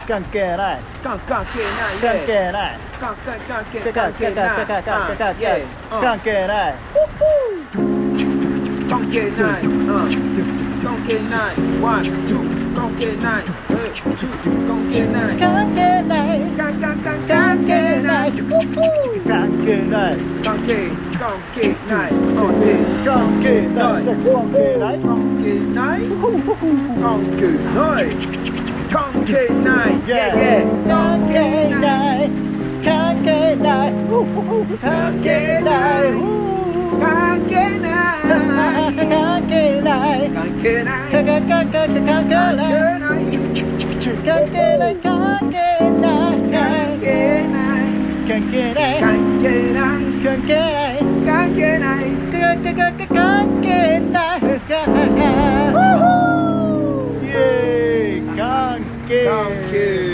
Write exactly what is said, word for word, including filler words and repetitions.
関係ない関関係ない関係ない関関関係関関係ない係ない関係ない関係ない関係ない関係ないワンツー関係ないツー関係ない関係ない関関関関係ない関係ない関係関係ない関係ない関係ない関係ない関係ない関係ない Yeah. yeah 関係ない関係ない関係ない関係ない関係ない関係ない関係ない関係ない関係ない関係ない関係ない関係ない関係ない関係ない関係ない関係ない関係ない関係ないイエーイ関係